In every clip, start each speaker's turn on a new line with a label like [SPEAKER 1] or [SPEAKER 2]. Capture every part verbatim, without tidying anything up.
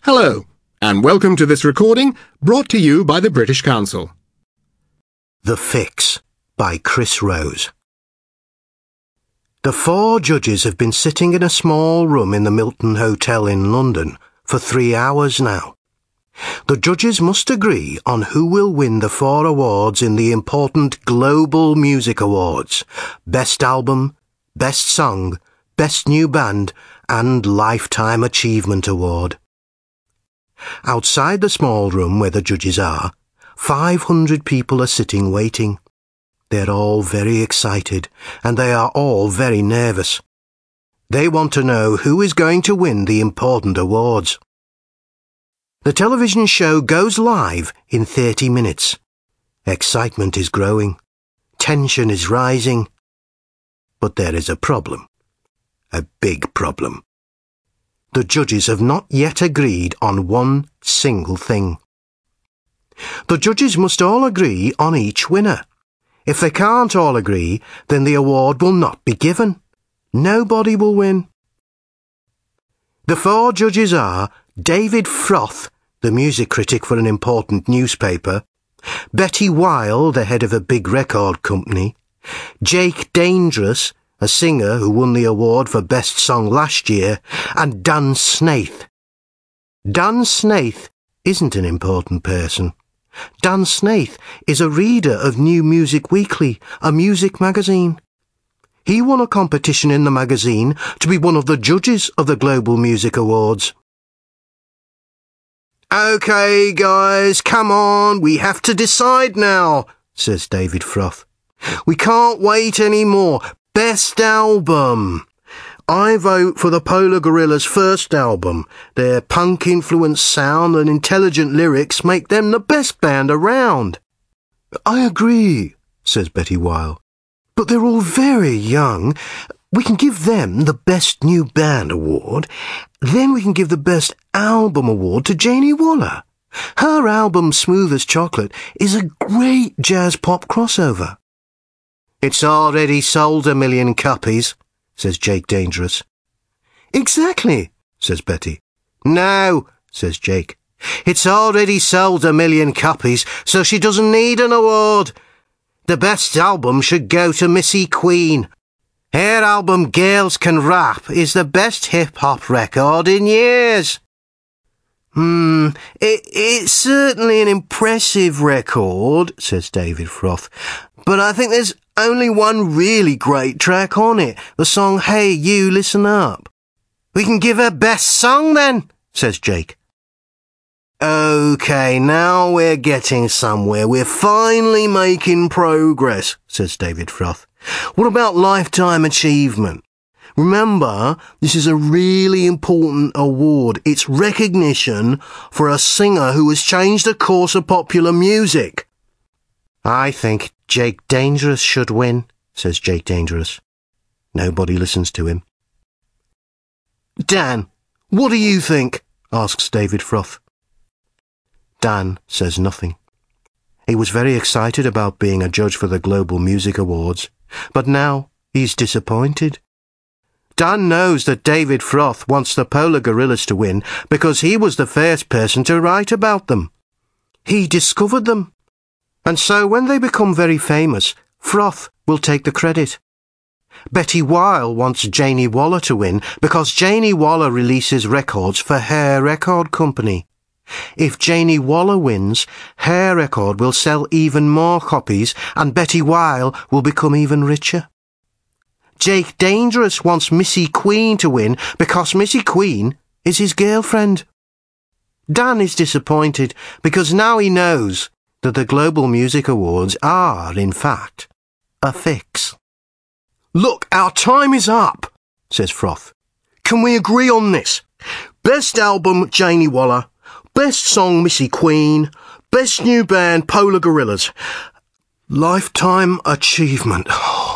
[SPEAKER 1] Hello, and welcome to this recording brought to you by the British Council.
[SPEAKER 2] The Fix by Chris Rose. The four judges have been sitting in a small room in the Milton Hotel in London for three hours now. The judges must agree on who will win the four awards in the important Global Music Awards: Best Album, Best Song, Best New Band, and Lifetime Achievement Award. Outside the small room where the judges are, five hundred people are sitting waiting. They're all very excited, and they are all very nervous. They want to know who is going to win the important awards. The television show goes live in thirty minutes. Excitement is growing. Tension is rising. But there is a problem. A big problem. The judges have not yet agreed on one single thing. The judges must all agree on each winner. If they can't all agree, then the award will not be given. Nobody will win. The four judges are David Froth, the music critic for an important newspaper, Betty Weil, the head of a big record company, Jake Dangerous, a singer who won the award for Best Song last year, and Dan Snaith. Dan Snaith isn't an important person. Dan Snaith is a reader of New Music Weekly, a music magazine. He won a competition in the magazine to be one of the judges of the Global Music Awards. "OK, guys, come on, we have to decide now," says David Froth. "We can't wait any more. Best Album. I vote for the Polar Gorillas' first album. Their punk-influenced sound and intelligent lyrics make them the best band around." "I agree," says Betty Weil. "But they're all very young. We can give them the Best New Band award. Then we can give the Best Album award to Janie Waller. Her album Smooth as Chocolate is a great jazz-pop crossover." "It's already sold a million copies," says Jake Dangerous. "Exactly," says Betty. "No," says Jake. "It's already sold a million copies, so she doesn't need an award. The best album should go to Missy Queen. Her album Girls Can Rap is the best hip-hop record in years." Hmm, it, it's certainly an impressive record," says David Froth, "but I think there's only one really great track on it, the song Hey You, Listen Up." "We can give her Best Song then," says Jake. "OK, now we're getting somewhere. We're finally making progress," says David Froth. "What about Lifetime Achievement? Remember, this is a really important award. It's recognition for a singer who has changed the course of popular music." "I think Jake Dangerous should win," says Jake Dangerous. Nobody listens to him. "Dan, what do you think?" asks David Froth. Dan says nothing. He was very excited about being a judge for the Global Music Awards, but now he's disappointed. Dan knows that David Froth wants the Polar Gorillas to win because he was the first person to write about them. He discovered them. And so when they become very famous, Froth will take the credit. Betty Weil wants Janie Waller to win because Janie Waller releases records for her record company. If Janie Waller wins, her record will sell even more copies and Betty Weil will become even richer. Jake Dangerous wants Missy Queen to win because Missy Queen is his girlfriend. Dan is disappointed because now he knows that the Global Music Awards are, in fact, a fix. "Look, our time is up," says Froth. "Can we agree on this? Best Album, Janie Waller. Best Song, Missy Queen. Best New Band, Polar Gorillas. Lifetime Achievement.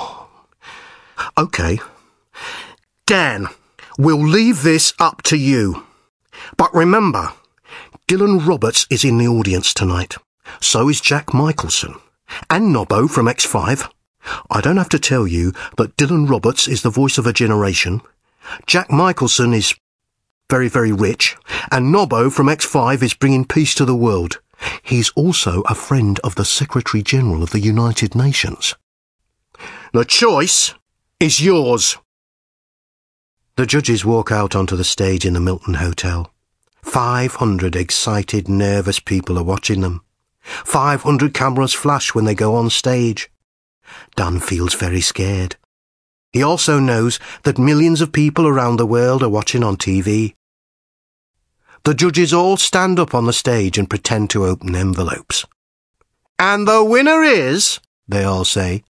[SPEAKER 2] OK. Dan, we'll leave this up to you. But remember, Dylan Roberts is in the audience tonight. So is Jack Michelson. And Nobbo from X five. I don't have to tell you that Dylan Roberts is the voice of a generation. Jack Michelson is very, very rich, and Nobbo from X five is bringing peace to the world. He's also a friend of the Secretary-General of the United Nations. The choice is yours. The judges walk out onto the stage in the Milton Hotel. Five hundred excited, nervous people are watching them. Five hundred cameras flash when they go on stage. Dan feels very scared. He also knows that millions of people around the world are watching on T V. The judges all stand up on the stage and pretend to open envelopes. And the winner is, they all say.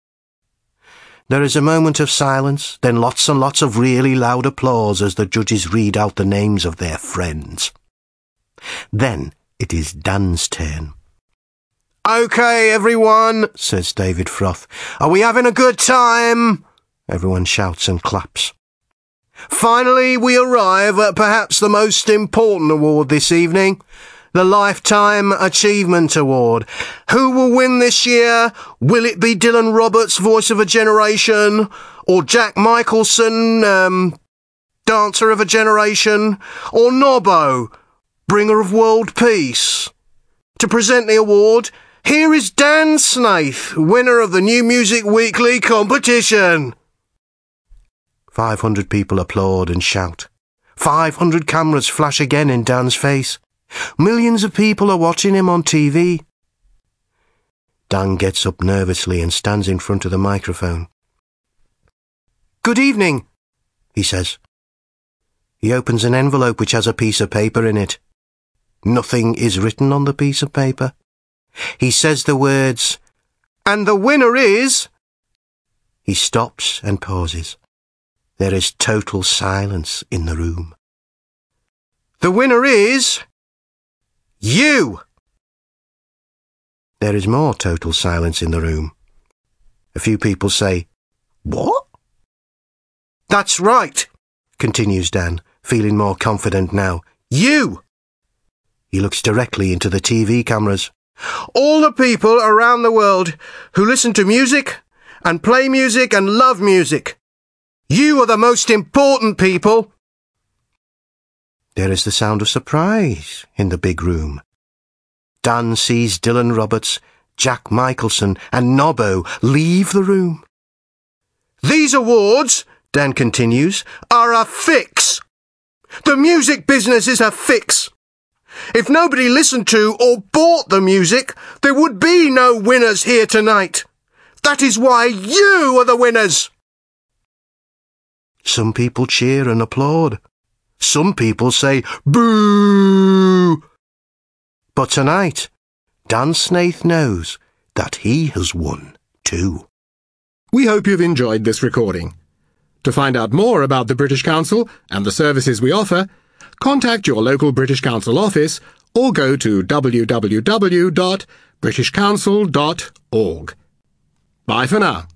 [SPEAKER 2] There is a moment of silence, then lots and lots of really loud applause as the judges read out the names of their friends. Then it is Dan's turn. OK, everyone, says David Froth. Are we having a good time? Everyone shouts and claps. Finally, we arrive at perhaps the most important award this evening, the Lifetime Achievement Award. Who will win this year? Will it be Dylan Roberts, Voice of a Generation, or Jack Michelson, um, Dancer of a Generation, or Nobbo, Bringer of World Peace? To present the award, here is Dan Snaith, winner of the New Music Weekly competition. Five hundred people applaud and shout. Five hundred cameras flash again in Dan's face. Millions of people are watching him on T V. Dan gets up nervously and stands in front of the microphone. Good evening, he says. He opens an envelope which has a piece of paper in it. Nothing is written on the piece of paper. He says the words, and the winner is... He stops and pauses. There is total silence in the room. The winner is... you! There is more total silence in the room. A few people say, what? That's right, continues Dan, feeling more confident now. You! He looks directly into the T V cameras. All the people around the world who listen to music and play music and love music. You are the most important people. There is the sound of surprise in the big room. Dan sees Dylan Roberts, Jack Michelson and Nobbo leave the room. These awards, Dan continues, are a fix. The music business is a fix. If nobody listened to or bought the music, there would be no winners here tonight. That is why you are the winners. Some people cheer and applaud. Some people say, boo! But tonight, Dan Snaith knows that he has won too.
[SPEAKER 1] We hope you've enjoyed this recording. To find out more about the British Council and the services we offer, contact your local British Council office or go to w w w dot british council dot org. Bye for now.